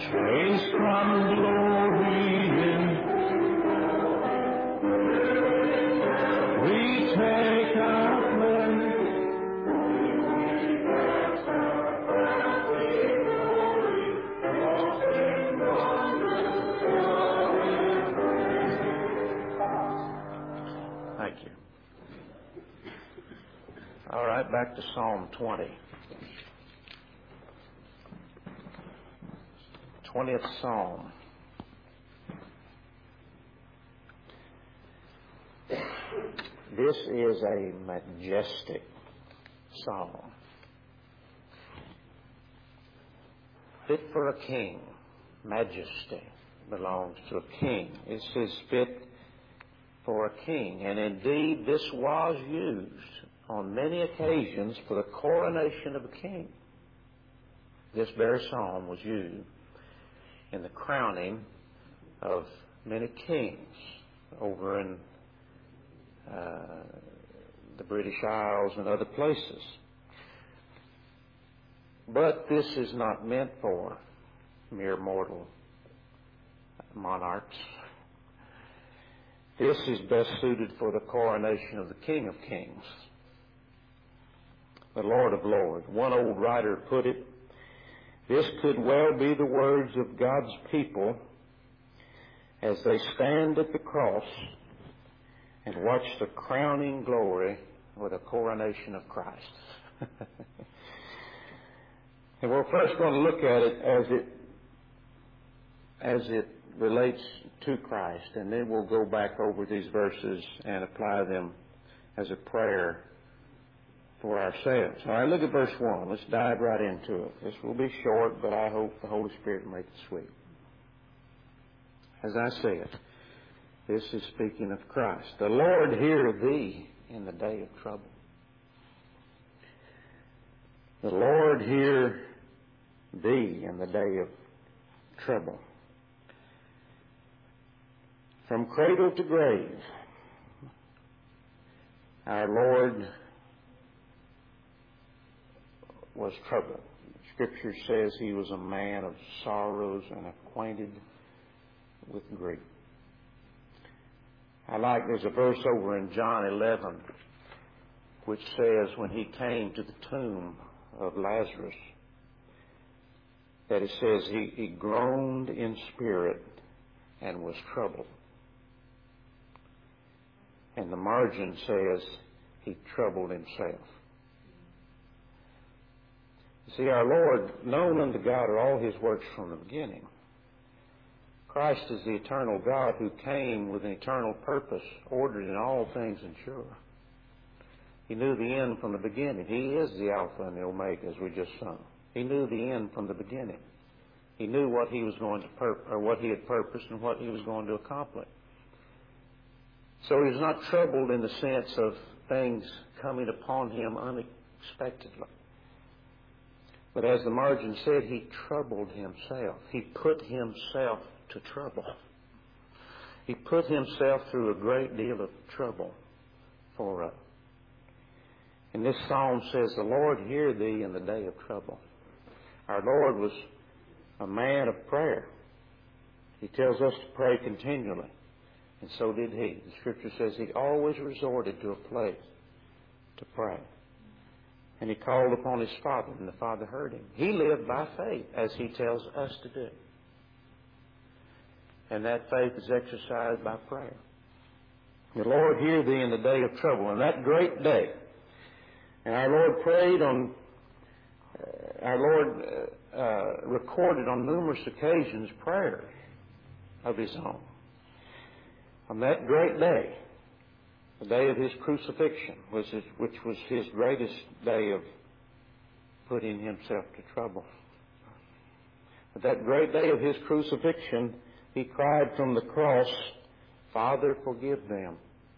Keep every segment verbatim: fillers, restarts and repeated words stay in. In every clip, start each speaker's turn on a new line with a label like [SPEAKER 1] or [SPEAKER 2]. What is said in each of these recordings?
[SPEAKER 1] Chased from glory in, we take our place. Thank you. All right, back to Psalm twenty. twentieth Psalm. This is a majestic psalm, fit for a king. Majesty belongs to a king. It says fit for a king, and indeed this was used on many occasions for the coronation of a king. This very psalm was used in the crowning of many kings over in uh, the British Isles and other places. But this is not meant for mere mortal monarchs. This is best suited for the coronation of the King of Kings, the Lord of Lords. One old writer put it, this could well be the words of God's people as they stand at the cross and watch the crowning glory or the coronation of Christ. And we're first going to look at it as it as it relates to Christ, and then we'll go back over these verses and apply them as a prayer for ourselves. All right, look at verse one. Let's dive right into it. This will be short, but I hope the Holy Spirit will make it sweet. As I said, this is speaking of Christ. The Lord hear thee in the day of trouble. The Lord hear thee in the day of trouble. From cradle to grave, our Lord was troubled. Scripture says he was a man of sorrows and acquainted with grief. I like, there's a verse over in John eleven which says when he came to the tomb of Lazarus, that it says he, he groaned in spirit and was troubled. And the margin says he troubled himself. See, our Lord, known unto God are all his works from the beginning. Christ is the eternal God who came with an eternal purpose, ordered in all things and sure. He knew the end from the beginning. He is the Alpha and the Omega, as we just sung. He knew the end from the beginning. He knew what he was going to pur- or what he had purposed and what he was going to accomplish. So he was not troubled in the sense of things coming upon him unexpectedly. But as the margin said, he troubled himself. He put himself to trouble. He put himself through a great deal of trouble for us. And this psalm says, the Lord hear thee in the day of trouble. Our Lord was a man of prayer. He tells us to pray continually. And so did he. The Scripture says he always resorted to a place to pray. And he called upon his Father, and the Father heard him. He lived by faith, as he tells us to do. And that faith is exercised by prayer. The Lord hear thee in the day of trouble. And that great day, and our Lord prayed on, uh, our Lord uh, uh, recorded on numerous occasions prayers of his own. On that great day, the day of his crucifixion, was his, which was his greatest day of putting himself to trouble. At that great day of his crucifixion, he cried from the cross, Father, forgive them.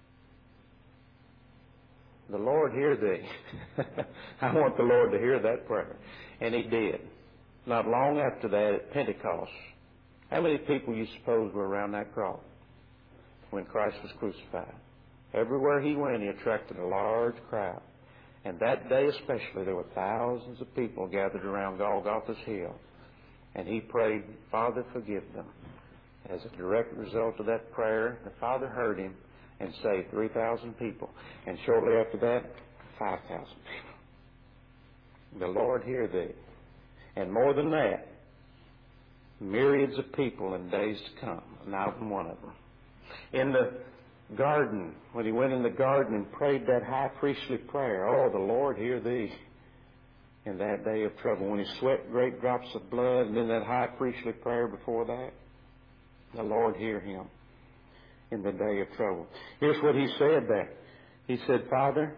[SPEAKER 1] The Lord hear thee. I want the Lord to hear that prayer. And he did. Not long after that, at Pentecost, how many people you suppose were around that cross when Christ was crucified? Everywhere he went, he attracted a large crowd. And that day especially, there were thousands of people gathered around Golgotha's hill And he prayed, Father, forgive them. As a direct result of that prayer, the Father heard him and saved three thousand people. And shortly after that, five thousand people. The Lord hear thee. And more than that, myriads of people in days to come, and I am one of them. In the garden, when he went in the garden and prayed that high priestly prayer, oh, the Lord hear thee in that day of trouble. When he sweat great drops of blood, and then that high priestly prayer before that, the Lord hear him in the day of trouble. Here's what he said there. He said, Father,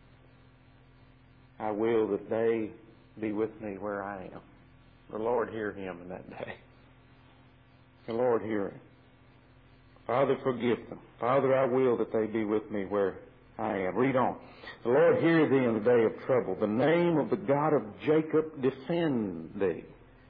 [SPEAKER 1] I will that they be with me where I am. The Lord hear him in that day. The Lord hear him. Father, forgive them. Father, I will that they be with me where I am. Read on. The Lord hear thee in the day of trouble. The name of the God of Jacob defend thee.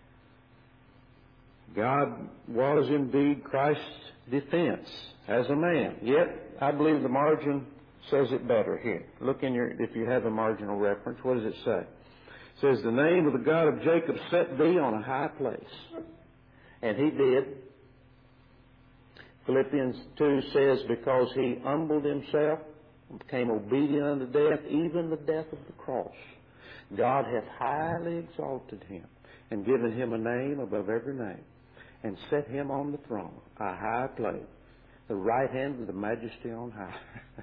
[SPEAKER 1] God was indeed Christ's defense as a man. Yet, I believe the margin says it better here. Look in your, if you have a marginal reference, what does it say? It says, the name of the God of Jacob set thee on a high place. And he did. Philippians two says, because he humbled himself, became obedient unto death, even the death of the cross, God hath highly exalted him and given him a name above every name, and set him on the throne, a high place, the right hand of the majesty on high.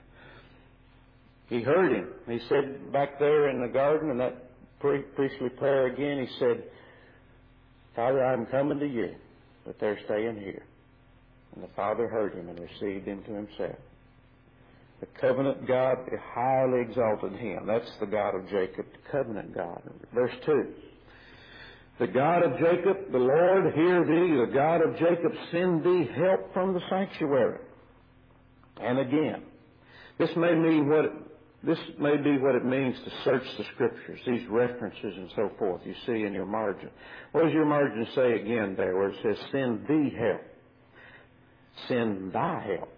[SPEAKER 1] He heard him. He said back there in the garden, in that priestly prayer again, he said, Father, I'm coming to you, but they're staying here. And the Father heard him and received him to himself. The covenant God highly exalted him. That's the God of Jacob, the covenant God. Verse two. The God of Jacob, the Lord, hear thee. The God of Jacob, send thee help from the sanctuary. And again, this may mean what it, this may be what it means to search the Scriptures, these references and so forth you see in your margin. What does your margin say again there where it says, send thee help? Send thy help.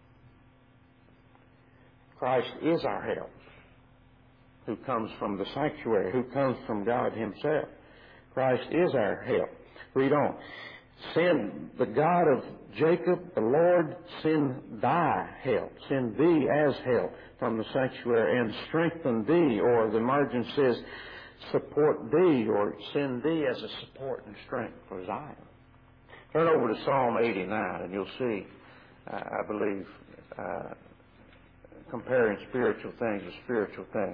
[SPEAKER 1] Christ is our help, who comes from the sanctuary, who comes from God himself. Christ is our help. Read on. Send the God of Jacob, the Lord, send thy help. Send thee as help from the sanctuary, and strengthen thee, or the margin says, support thee, or send thee as a support and strength for Zion. Turn over to Psalm eighty-nine, and you'll see, uh, I believe, uh, comparing spiritual things with spiritual things.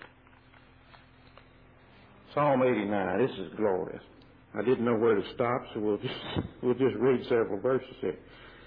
[SPEAKER 1] Psalm eighty-nine, this is glorious. I didn't know where to stop, so we'll just, we'll just read several verses here.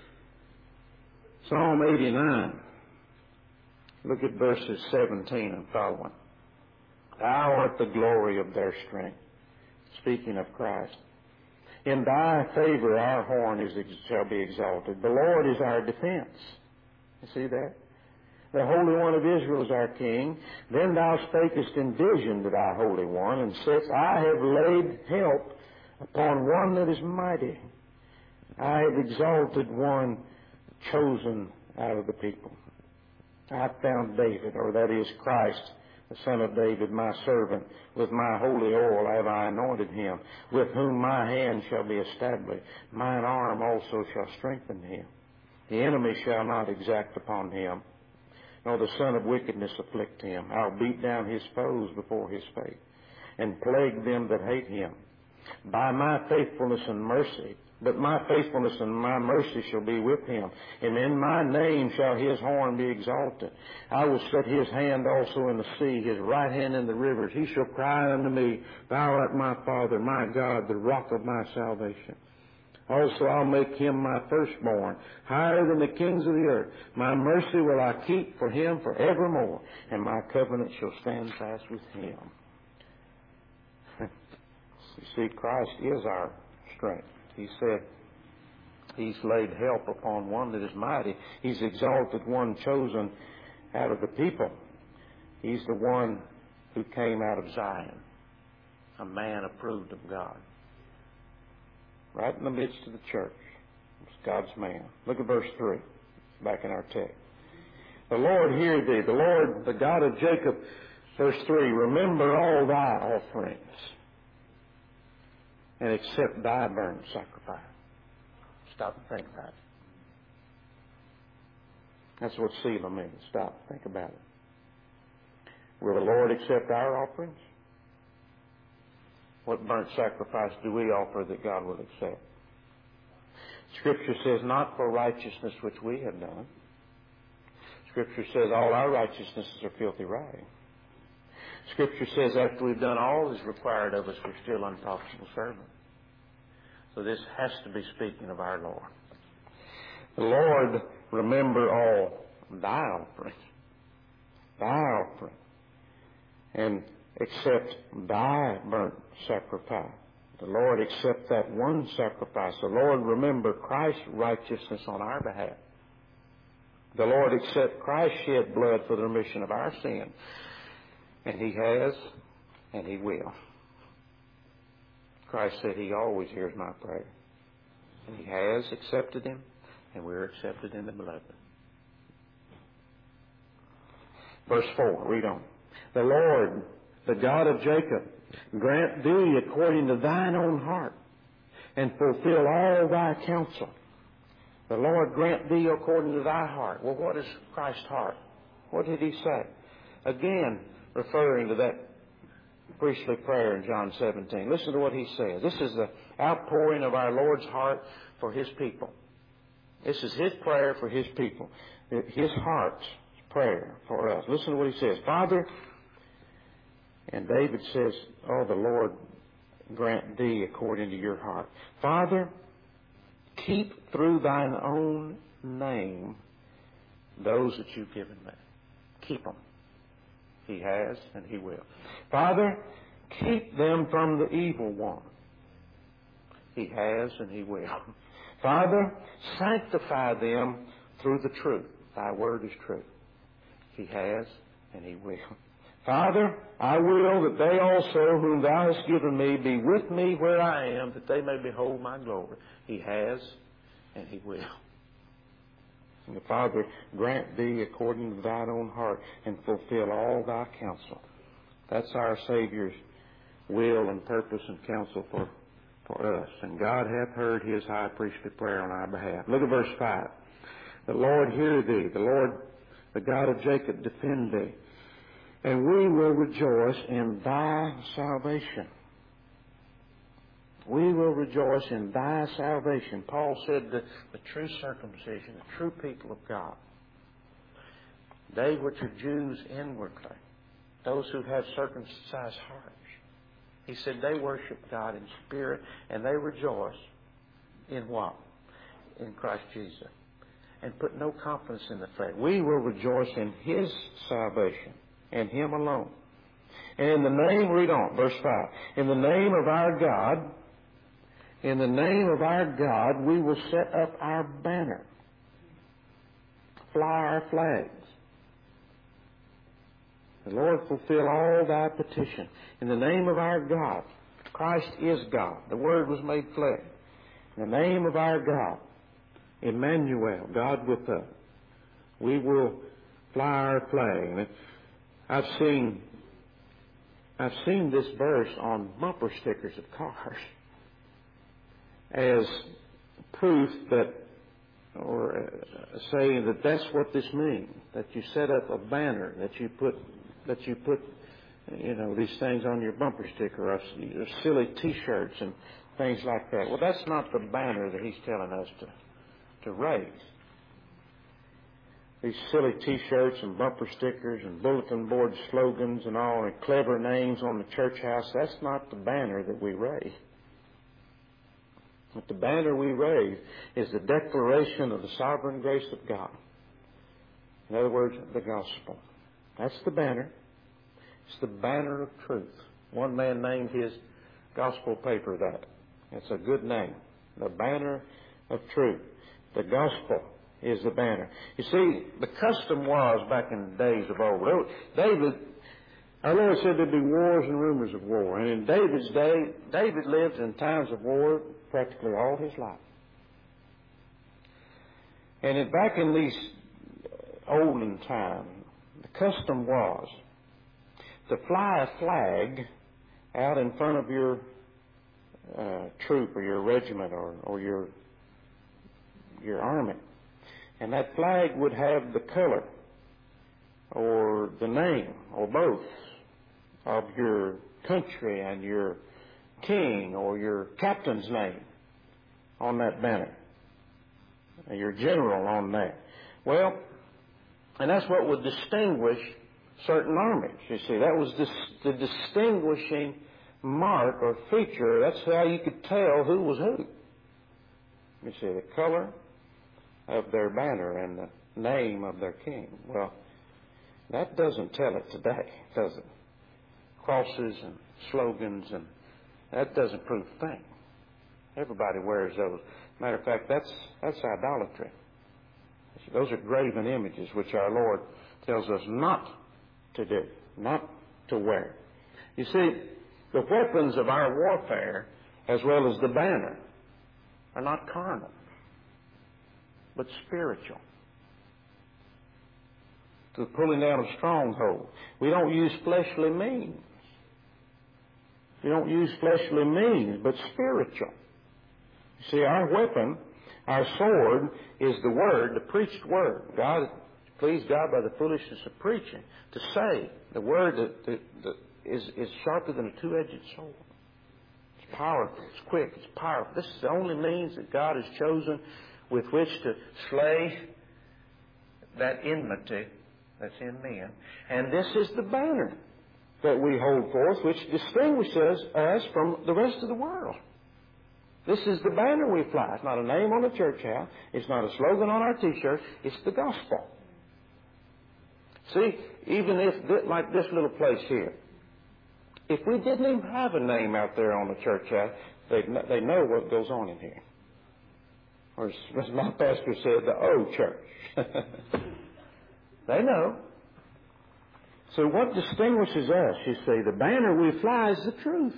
[SPEAKER 1] Psalm eighty-nine, look at verses seventeen and following. Thou art the glory of their strength. Speaking of Christ. In thy favor our horn is, shall be exalted. The Lord is our defense. You see that? The Holy One of Israel is our King. Then thou spakest in vision to thy Holy One, and saidst, I have laid help upon one that is mighty. I have exalted one chosen out of the people. I have found David, or that is Christ, the son of David, my servant. With my holy oil have I anointed him, with whom my hand shall be established. Mine arm also shall strengthen him. The enemy shall not exact upon him, nor the son of wickedness afflict him. I'll beat down his foes before his face, and plague them that hate him. By my faithfulness and mercy, but my faithfulness and my mercy shall be with him, and in my name shall his horn be exalted. I will set his hand also in the sea, his right hand in the rivers. He shall cry unto me, Thou art my Father, my God, the rock of my salvation. Also I'll make him my firstborn, higher than the kings of the earth. My mercy will I keep for him forevermore, and my covenant shall stand fast with him. You see, Christ is our strength. He said he's laid help upon one that is mighty. He's exalted one chosen out of the people. He's the one who came out of Zion, a man approved of God. Right in the midst of the church. It's God's man. Look at verse three, back in our text. The Lord hear thee, the Lord, the God of Jacob. Verse three, remember all thy offerings. and accept thy burnt sacrifice. Stop and think about it. That's what Selah means. Stop and think about it. Will the Lord accept our offerings? What burnt sacrifice do we offer that God will accept? Scripture says, not for righteousness which we have done. Scripture says all our righteousnesses are filthy rags. Scripture says after we've done all that is required of us, we're still unprofitable servants. So this has to be speaking of our Lord. The Lord, remember all thy offerings, thy offering, and accept thy burnt sacrifice. The Lord accept that one sacrifice. The Lord remember Christ's righteousness on our behalf. The Lord accept Christ's shed blood for the remission of our sin. And He has, and He will. Christ said He always hears my prayer. And He has accepted Him, and we're accepted in the Beloved. Verse four, read on. The Lord, the God of Jacob, grant thee according to thine own heart, and fulfill all thy counsel. The Lord grant thee according to thy heart. Well, what is Christ's heart? What did He say? Again, referring to that priestly prayer in John seventeen. Listen to what He says. This is the outpouring of our Lord's heart for His people. This is His prayer for His people. His heart's prayer for us. Listen to what He says. Father, and David says, oh, the Lord grant thee according to your heart. Father, keep through thine own name those that you've given me. Keep them. He has and He will. Father, keep them from the evil one. He has and He will. Father, sanctify them through the truth. Thy word is true. He has and He will. Father, I will that they also whom thou hast given me be with me where I am, that they may behold my glory. He has and He will. And the Father, grant thee according to thine own heart, and fulfill all thy counsel. That's our Savior's will and purpose and counsel for, for us. And God hath heard His high priestly prayer on our behalf. Look at verse five. The Lord hear thee. The Lord, the God of Jacob, defend thee. And we will rejoice in thy salvation. We will rejoice in thy salvation. Paul said that the true circumcision, the true people of God, they which are Jews inwardly, those who have circumcised hearts, he said they worship God in spirit and they rejoice in what? In Christ Jesus. And put no confidence in the flesh. We will rejoice in His salvation and Him alone. And in the name, read on, verse five. In the name of our God, in the name of our God, we will set up our banner, fly our flags. The Lord fulfill all thy petition. In the name of our God, Christ is God. The Word was made flesh. In the name of our God, Emmanuel, God with us, we will fly our flag. I've seen, I've seen this verse on bumper stickers of cars as proof that, or uh, saying that that's what this means. That you set up a banner, that you put, that you put, you know, these things on your bumper sticker, or, or silly T-shirts and things like that. Well, that's not the banner that He's telling us to to raise. These silly T-shirts and bumper stickers and bulletin board slogans and all, and clever names on the church house, that's not the banner that we raise. But the banner we raise is the declaration of the sovereign grace of God. In other words, the gospel. That's the banner. It's the banner of truth. One man named his gospel paper that. It's a good name. The banner of truth. The gospel is the banner. You see, the custom was back in the days of old. David, our Lord said there'd be wars and rumors of war. And in David's day, David lived in times of war practically all his life. And it, back in these olden times, the custom was to fly a flag out in front of your uh, troop or your regiment or, or your your army. And that flag would have the color or the name or both of your country and your king or your captain's name on that banner, your general on that. Well, and that's what would distinguish certain armies. You see, that was this, the distinguishing mark or feature. That's how you could tell who was who. You see, the color of their banner and the name of their king. Well, that doesn't tell it today, does it? Crosses and slogans, and that doesn't prove a thing. Everybody wears those. Matter of fact, that's that's idolatry. Those are graven images which our Lord tells us not to do, not to wear. You see, the weapons of our warfare, as well as the banner, are not carnal, but spiritual. To the pulling down of strongholds. We don't use fleshly means. We don't use fleshly means, but spiritual. You see, our weapon, our sword, is the Word, the preached Word. God, please God by the foolishness of preaching, to say the Word that, that, that is, is sharper than a two-edged sword. It's powerful, it's quick, it's powerful. This is the only means that God has chosen with which to slay that enmity that's in men. And this is the banner that we hold forth, which distinguishes us from the rest of the world. This is the banner we fly. It's not a name on a church house. It's not a slogan on our T-shirt. It's the gospel. See, even if, like this little place here, if we didn't even have a name out there on the church house, they they know what goes on in here. Or as my pastor said, the O church. They know. So what distinguishes us, you see, the banner we fly is the truth.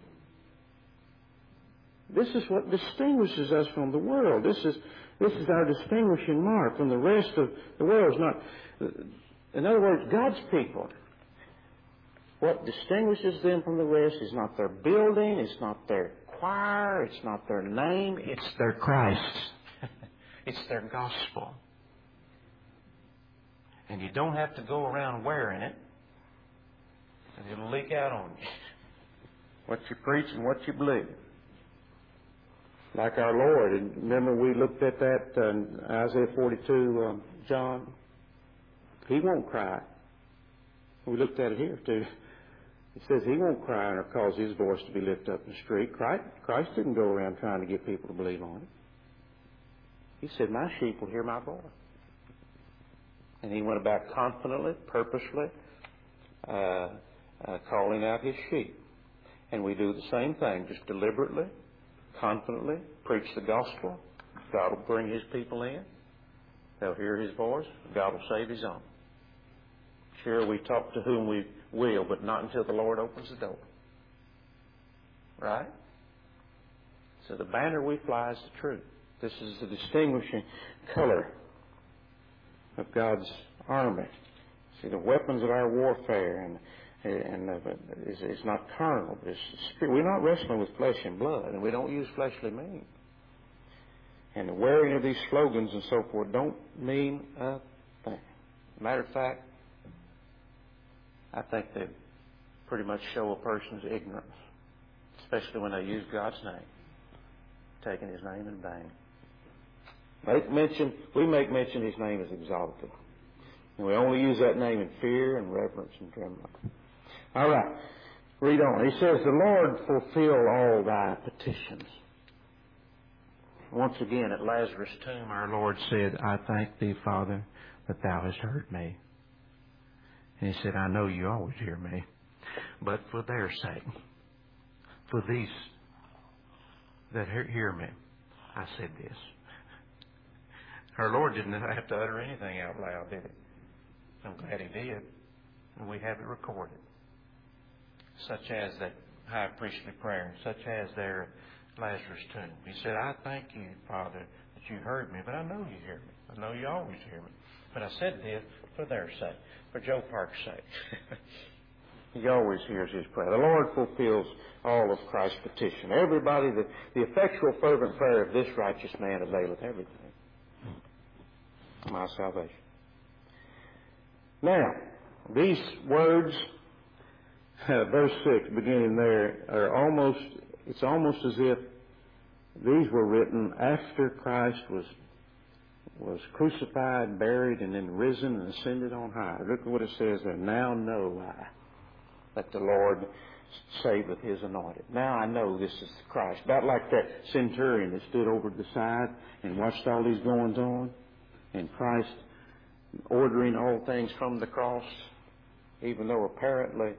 [SPEAKER 1] This is what distinguishes us from the world. This is this is our distinguishing mark from the rest of the world. It's not, in other words, God's people. What distinguishes them from the rest is not their building, it's not their choir, it's not their name, it's their Christ. It's their gospel. And you don't have to go around wearing it, and it'll leak out on you. What you preach and what you believe. Like our Lord. And remember we looked at that in Isaiah forty-two, um, John? He won't cry. We looked at it here too. It says he won't cry or cause his voice to be lifted up in the street. Christ, Christ didn't go around trying to get people to believe on him. He said, my sheep will hear my voice. And he went about confidently, purposely, uh, uh, calling out his sheep. And we do the same thing, just deliberately, confidently, preach the gospel. God will bring his people in. They'll hear his voice. God will save his own. Sure, we talk to whom we will, but not until the Lord opens the door. Right? So the banner we fly is the truth. This is the distinguishing color of God's army. See, the weapons of our warfare and and uh, is, is not carnal. It's spirit. We're not wrestling with flesh and blood, and we don't use fleshly means. And the wearing of these slogans and so forth don't mean a thing. Matter of fact, I think they pretty much show a person's ignorance, especially when they use God's name, taking his name in vain. Make mention, we make mention his name is exalted. And we only use that name in fear and reverence and trembling. All right, read on. He says, the Lord fulfill all thy petitions. Once again, at Lazarus' tomb, our Lord said, I thank thee, Father, that thou hast heard me. And he said, I know you always hear me, but for their sake, for these that hear me, I said this. Our Lord didn't have to utter anything out loud, did he? I'm glad he did. And we have it recorded. Such as that high priestly prayer, such as there at Lazarus' tomb. He said, I thank you, Father, that you heard me, but I know you hear me. I know you always hear me. But I said this for their sake, for Joe Park's sake. He always hears his prayer. The Lord fulfills all of Christ's petition. Everybody, the, the effectual fervent prayer of this righteous man availeth everything. My salvation. Now, these words, uh, verse six, beginning there, are almost, it's almost as if these were written after Christ was was crucified, buried, and then risen and ascended on high. Look at what it says there. Now know I that the Lord saveth his anointed. Now I know this is Christ. About like that centurion that stood over the side and watched all these goings on, and Christ ordering all things from the cross, even though apparently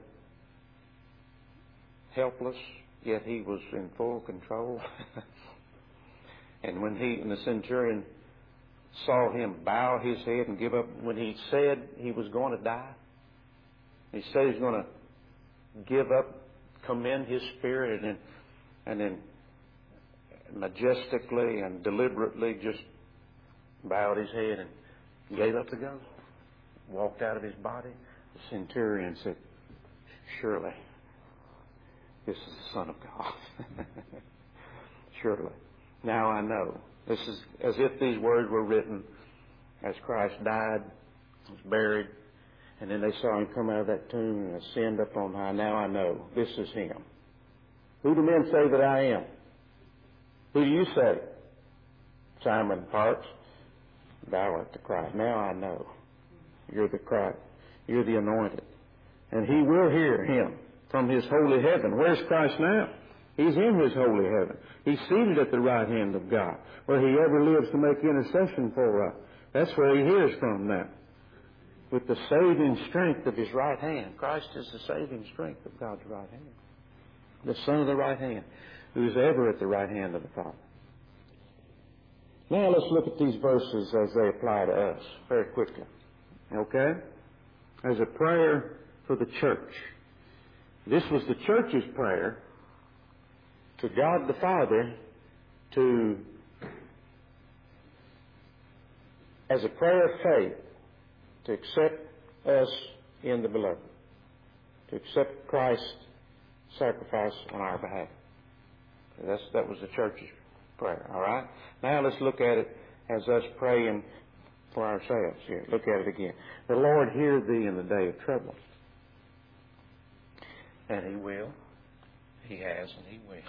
[SPEAKER 1] helpless, yet he was in full control. And when he and the centurion saw him bow his head and give up, when he said he was going to die, he said he's going to give up, commend his spirit, and then, and then majestically and deliberately just bowed his head and gave up the ghost, walked out of his body. The centurion said, surely this is the Son of God. Surely. Now I know. This is as if these words were written as Christ died, was buried, and then they saw him come out of that tomb and ascend up on high. Now I know this is him. Who do men say that I am? Who do you say? Simon Parks, thou art the Christ. Now I know you're the Christ. You're the anointed. And he will hear him from his holy heaven. Where's Christ now? He's in his holy heaven. He's seated at the right hand of God, where he ever lives to make intercession for us. That's where he hears from now. With the saving strength of his right hand. Christ is the saving strength of God's right hand. The Son of the right hand, who is ever at the right hand of the Father. Now let's look at these verses as they apply to us very quickly. Okay? As a prayer for the church. This was the church's prayer to God the Father to, as a prayer of faith, to accept us in the beloved, to accept Christ's sacrifice on our behalf. That's, that was the church's prayer, all right? Now let's look at it as us praying for ourselves here. Look at it again. The Lord hear thee in the day of trouble. And he will. He has and he will.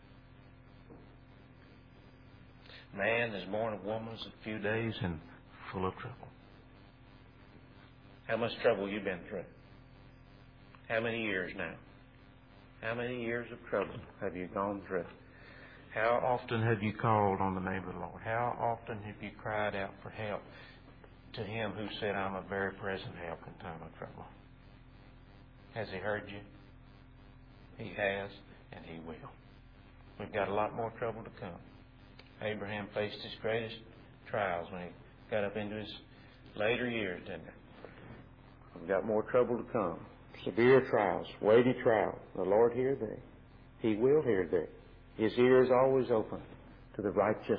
[SPEAKER 1] Man is born of woman's a few days and full of trouble. How much trouble you been through? How many years now? How many years of trouble have you gone through? How often have you called on the name of the Lord? How often have you cried out for help to him who said, I'm a very present help in time of trouble? Has he heard you? He has, and he will. We've got a lot more trouble to come. Abraham faced his greatest trials when he got up into his later years, didn't he? We've got more trouble to come. Severe trials, weighty trials. The Lord hear thee. He will hear thee. His ear is always open to the righteous,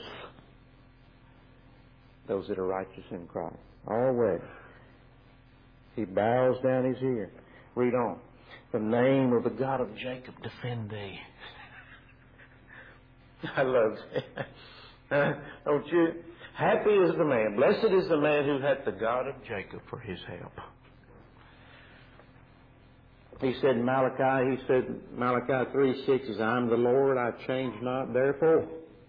[SPEAKER 1] those that are righteous in Christ. Always. He bows down his ear. Read on. The name of the God of Jacob defend thee. I love it. Uh, don't you? Happy is the man, blessed is the man who hath the God of Jacob for his help. He said in Malachi, he said, Malachi three six is, I am the Lord, I change not, therefore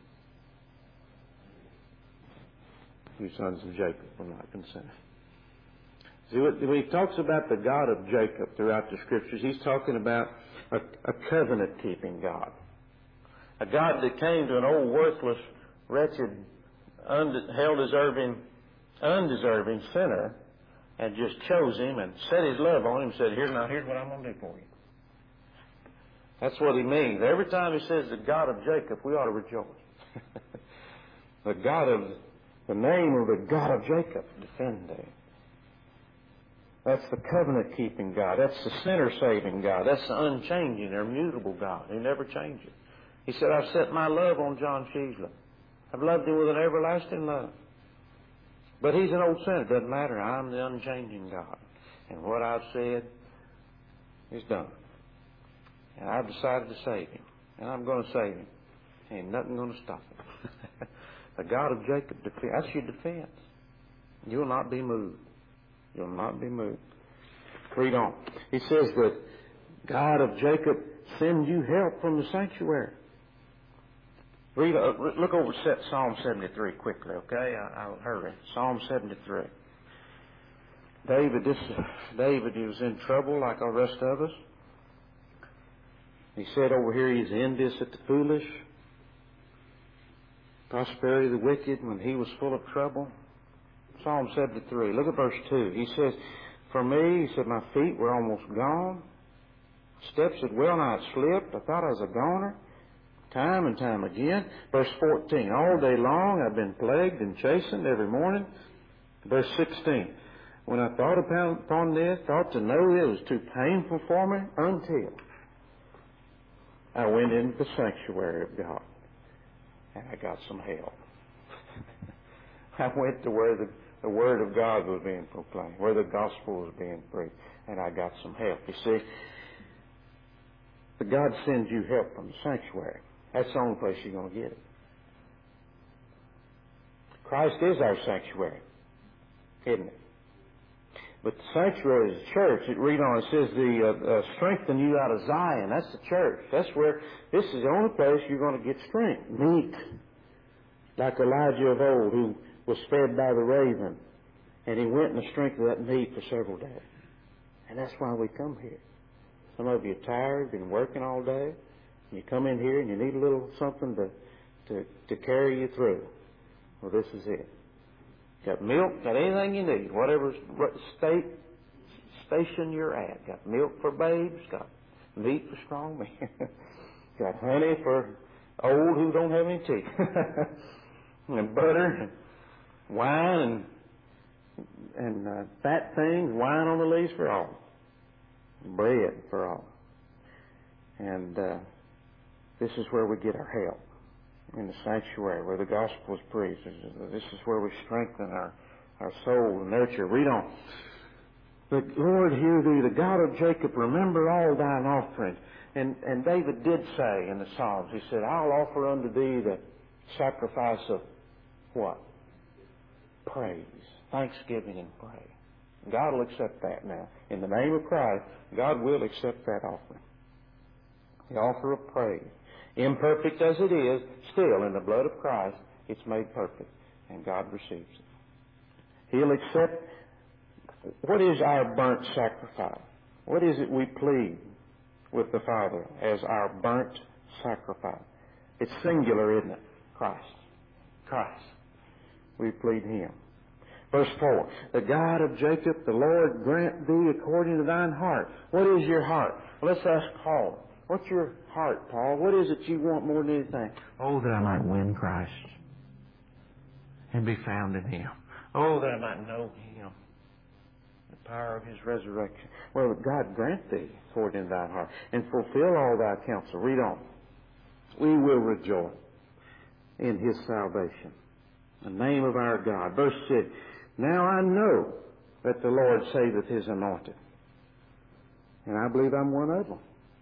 [SPEAKER 1] you sons of Jacob will not consent. See, when he talks about the God of Jacob throughout the Scriptures, he's talking about a, a covenant-keeping God. A God that came to an old, worthless, wretched, und- hell-deserving, undeserving sinner and just chose him and set his love on him and said, Here, now, here's what I'm going to do for you. That's what he means. Every time he says the God of Jacob, we ought to rejoice. the God of, the name of the God of Jacob, defend thee. That's the covenant-keeping God. That's the sinner-saving God. That's the unchanging, immutable God. He never changes. He said, I've set my love on John Sheasley. I've loved him with an everlasting love. But he's an old sinner. It doesn't matter. I'm the unchanging God. And what I've said It's done. And I've decided to save him. And I'm going to save him. Ain't nothing going to stop him. The God of Jacob, that's your defense. You'll not be moved. You'll not be moved. Read on. He says that God of Jacob send you help from the sanctuary. Read, uh, look over Psalm seventy-three quickly, okay? I, I'll hurry. Psalm seventy-three. David, this David, he was in trouble like the rest of us. He said over here he's envious at the foolish, prosperity of the wicked when he was full of trouble. Psalm seventy-three. Look at verse two. He says, for me, he said, my feet were almost gone. Steps had well nigh slipped. I thought I was a goner. Time and time again. Verse fourteen. All day long I've been plagued and chastened every morning. Verse sixteen. When I thought upon this, thought to know it was too painful for me until I went into the sanctuary of God and I got some help. I went to where the, the Word of God was being proclaimed, where the gospel was being preached, and I got some help. You see, but God sends you help from the sanctuary. That's the only place you're going to get it. Christ is our sanctuary, isn't it? But the sanctuary is the church. It read on, it says, the uh, uh, strengthen you out of Zion. That's the church. That's where, this is the only place you're going to get strength. Meat. Like Elijah of old, who was fed by the raven. And he went in the strength of that meat for several days. And that's why we come here. Some of you are tired, been working all day. And you come in here and you need a little something to, to, to carry you through. Well, this is it. Got milk, got anything you need, whatever state, station you're at. Got milk for babes, got meat for strong men, got honey for old who don't have any teeth, and butter, and wine, and, and uh, fat things, wine on the lees for all, bread for all. And uh, this is where we get our help. In the sanctuary where the gospel is preached. This is where we strengthen our, our soul and nurture. Read on. The Lord hear thee, the God of Jacob, remember all thine offerings. And, and David did say in the Psalms, he said, I'll offer unto thee the sacrifice of what? Praise. Thanksgiving and praise. God will accept that now. In the name of Christ, God will accept that offering. The offer of praise. Imperfect as it is, still in the blood of Christ, it's made perfect, and God receives it. He'll accept. What is our burnt sacrifice? What is it we plead with the Father as our burnt sacrifice? It's singular, isn't it? Christ. Christ. We plead Him. Verse four. The God of Jacob, the Lord grant thee according to thine heart. What is your heart? Let's ask Paul. What's your heart, Paul? What is it you want more than anything? Oh, that I might win Christ and be found in Him. Oh, that I might know Him, the power of His resurrection. Well, God grant thee according to thine heart and fulfill all thy counsel. Read on. We will rejoice in His salvation. The name of our God. Verse six. Now I know that the Lord saveth His anointed. And I believe I'm one of them.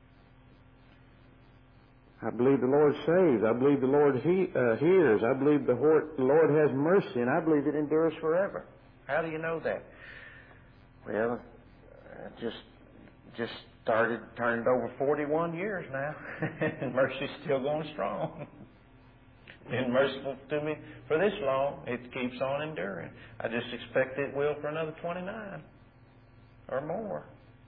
[SPEAKER 1] I believe the Lord saves. I believe the Lord he, uh, hears. I believe the Lord has mercy, and I believe it endures forever. How do you know that? Well, I just just started, turned over forty-one years now, and mercy's still going strong. Been merciful to me for this long. It keeps on enduring. I just expect it will for another twenty-nine or more.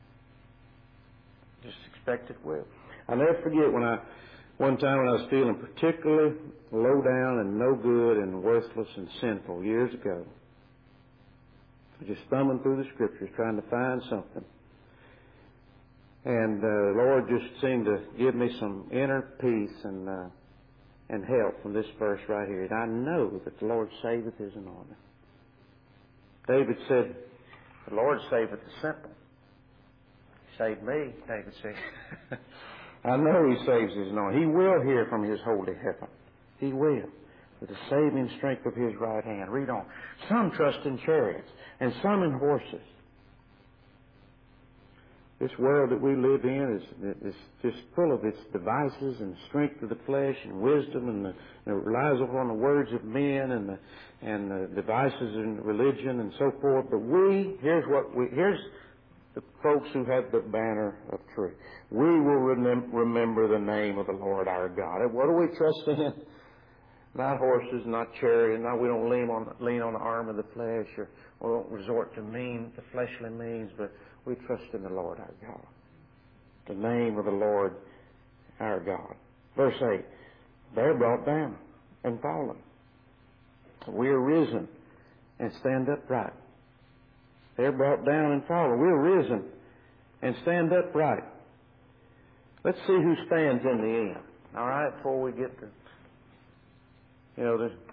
[SPEAKER 1] Just expect it will. I'll never forget when I. One time when I was feeling particularly low down and no good and worthless and sinful years ago, I was just thumbing through the Scriptures trying to find something. And uh, the Lord just seemed to give me some inner peace and uh, and help from this verse right here. And I know that the Lord saveth His anointed. David said, the Lord saveth the simple. He saved me, David said. I know He saves His anointed. He will hear from His holy heaven. He will. With the saving strength of His right hand. Read on. Some trust in chariots and some in horses. This world that we live in is, is just full of its devices and strength of the flesh and wisdom, and, the, and it relies upon the words of men and the, and the devices in religion and so forth. But we, here's what we, here's the folks who have the banner of truth. We will remem- remember the name of the Lord our God. And what do we trust in? Not horses, not chariots. No, we don't lean on lean on the arm of the flesh, or we don't resort to mean the fleshly means, but we trust in the Lord our God. The name of the Lord our God. Verse eight. They're brought down and fallen. We are risen and stand upright. They're brought down and fallen. We're risen and stand upright. Let's see who stands in the end. All right, before we get to, you know, there's,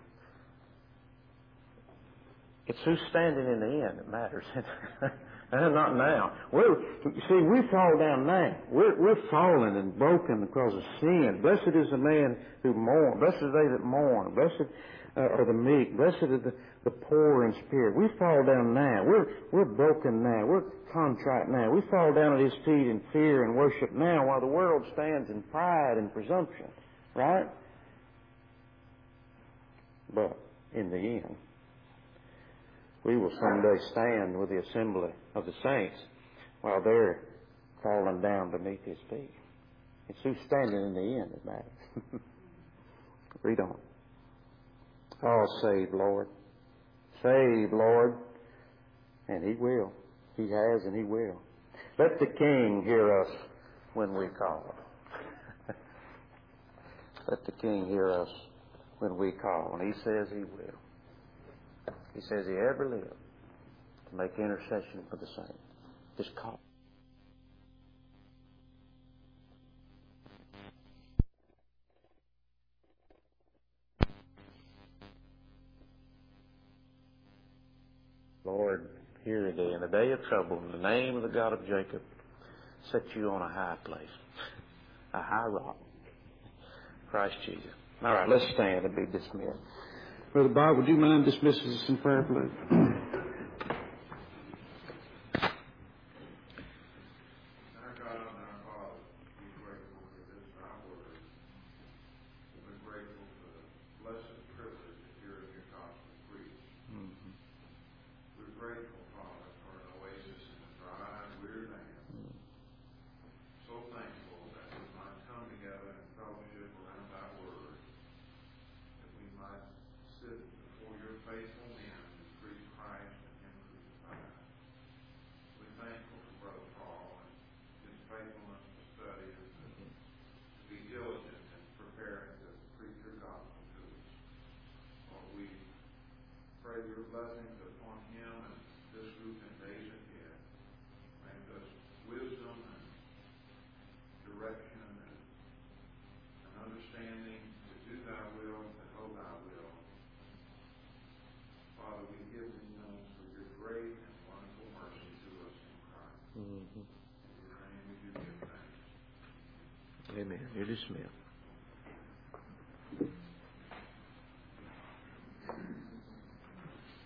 [SPEAKER 1] it's who's standing in the end that matters. And not now. We're, see, we fall down now. We're, we're fallen and broken because of sin. Blessed is the man who mourns. Blessed are they that mourn. Blessed uh, are the meek. Blessed are the, the poor in spirit. We fall down now. We're, we're broken now. We're contrite now. We fall down at His feet in fear and worship now, while the world stands in pride and presumption. Right? But in the end, we will someday stand with the assembly of the saints while they're falling down beneath His feet. It's who's standing in the end that matters. Read on. Oh, save, Lord. Save, Lord. And He will. He has and He will. Let the King hear us when we call. Let the King hear us when we call. And He says He will. He says He ever lived to make intercession for the saints. Just call. Lord, hear Thee in the day of trouble, in the name of the God of Jacob, set you on a high place, a high rock, Christ Jesus. All right, let's stand and be dismissed. Brother Bob, would you mind dismissing us in prayer, please?
[SPEAKER 2] Your blessings upon him and this group in days ahead. Grant us wisdom and direction and, and understanding to do Thy will, to know Thy will. Father, we give Thee thanks for Your great and wonderful mercy to us in Christ. Mm-hmm. In Your name we do give thanks.
[SPEAKER 1] Amen. You're dismissed.